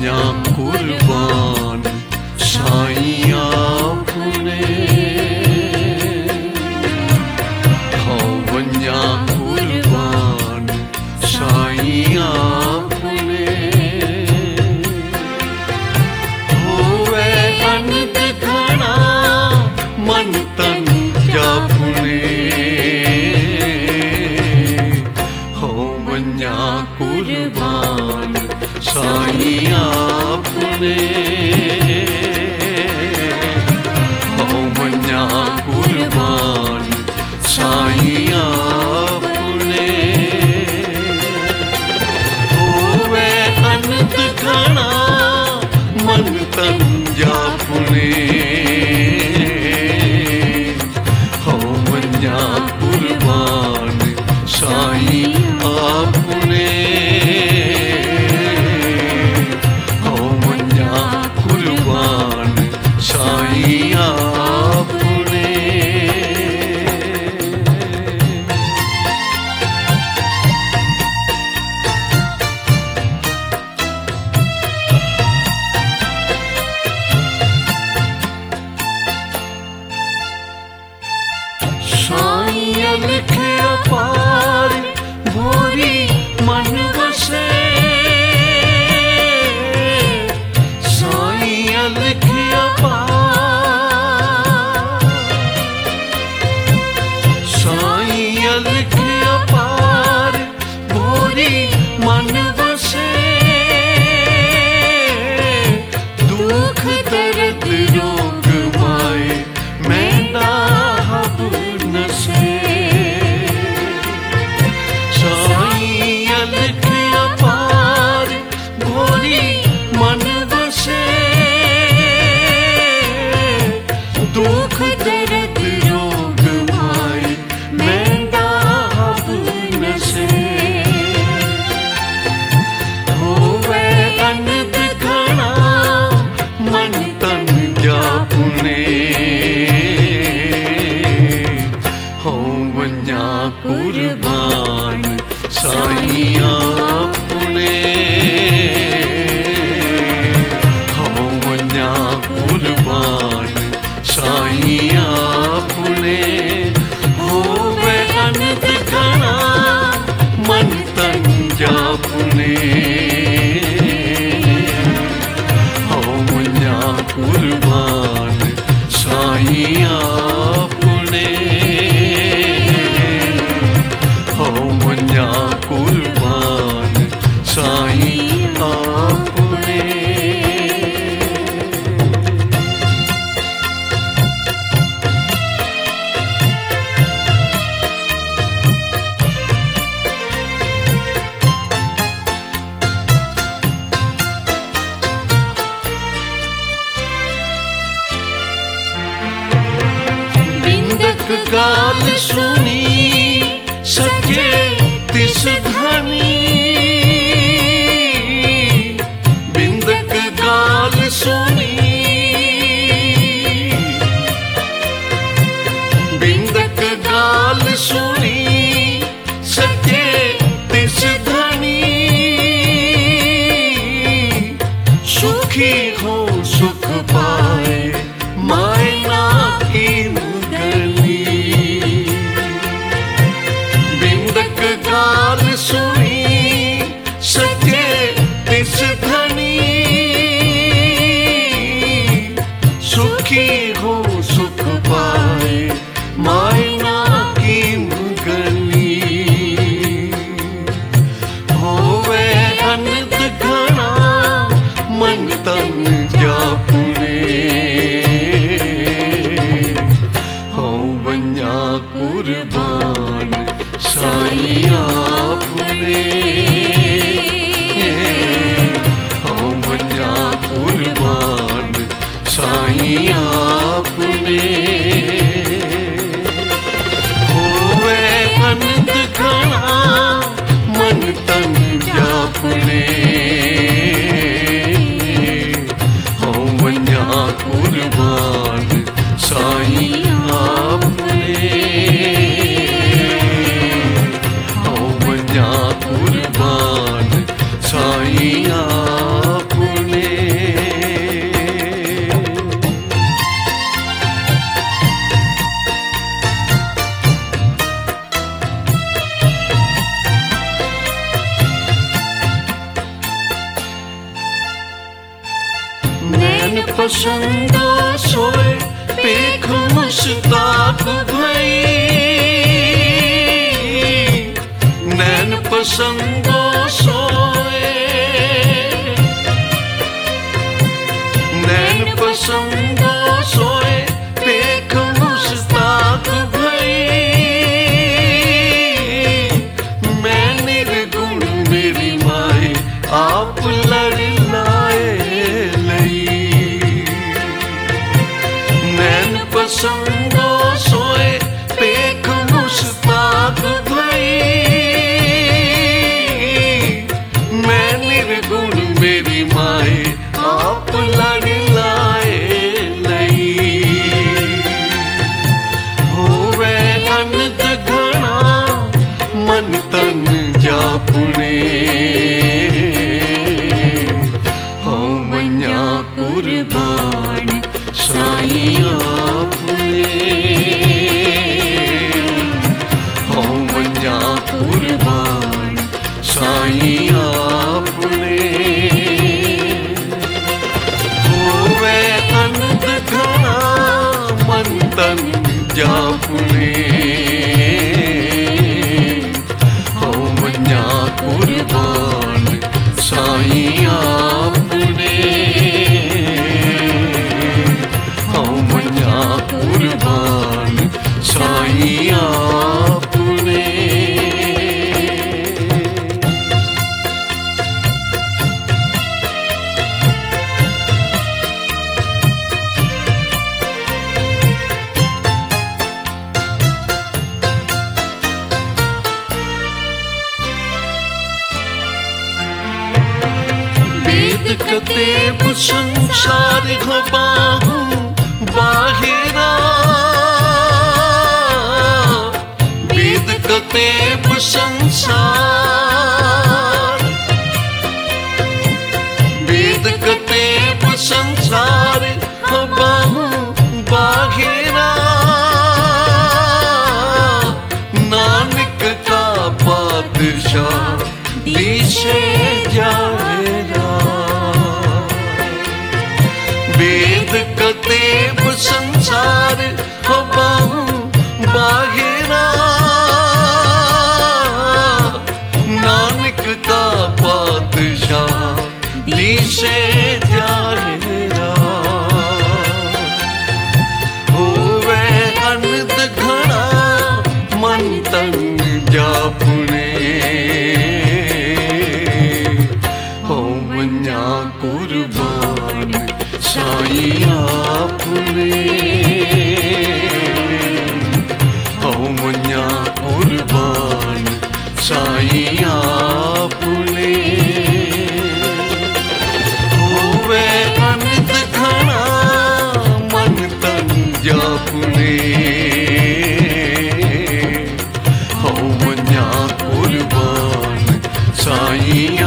वञा कुर्बान साईं आपने, हाँ वञा कुर्बान साईं आपने, होवे अनंत घना मन तन जापने, हो वञा कुर्बान साईं आपने, हो वञा कुर्बान साईं आपने, होवे अनंत घना मन तन जापने, हो वञा कुर्बान साईं आपने, हो वञा कुर्बान साईं आपने। साईं लिखे अपार भोरी मन वसे, साईं लिखे अपार, साईं लिखे अपार भोरी मन वसे, दुख दर्द रोग माए मैंना हब नसे, साईं लिखे अपार भोरी मन वसे, दुख दर्द रोग माए मैंना हब नसे, होवे अनंत घना मन तन जापने, हो वञा कुर्बान साईं आपने, हो वञा कुर्बान साईं आपने, होवे अनंत घना मन तन जापने, हो वञा कुर्बान साईं आपने, हो वञा कुर्बान साईं आपने। बिंदक गाल सुनी सके तिस धनी, बिंदक गाल सुनी, बिंदक गाल सुनी सके तिस धनी, सुखी हो सुख पाए मायना की मुगली, बिंदक गाल सुनी सके तिस धनी, सुखी हो सुख पाए मायना की मुगली, होवे अनंत घना मन तन जापने, हो वञा कुर्बान साईं आपने, हो वञा कुर्बान साईं आपने, होवे अनंत घना मन तन जापने, हो वञा कुर्बान साईं आपने, हो वञा कुर्बान साईं आपने। पसंदो सोए पेख मुश्ताक भई नैन पसंदो सोए नैन पसंदो सोए पेख मुश्ताक भई मैं निर्गुण मेरी माए आप लड़ लाए लई नैन पसंदो सोए पेख मुश्ताक भई मैं निर्गुण मेरी माए आप लड़ लाए लई होवे अनंत घना मन तन जापुने हो मन्या कुर्बान साईं आपने हो मन्या कुर्बान साईं आपने होवे अनंत घना मन तन जापुने हो मन्या कुर्बान साईं आपने हो मन्या कुर्बान साईं आपने वेद कतेब संसार बाहु बाहिरा वेद कतेब संसार वेद कतेब संसार बाहु बाहिरा नानक का पातशाह दिशे जाएगा वेद कतेब संसार बाहु बाहिरा नानक का पातशाह दिशे जाएगा होवे अनंत घना मन तन जापुने हो मन्या कुर्बान साईं आपने हो मन्या कुर्बान साईं आपने होवे अनंत घना मन तन जापुने हो मन्या कुर्बान साईं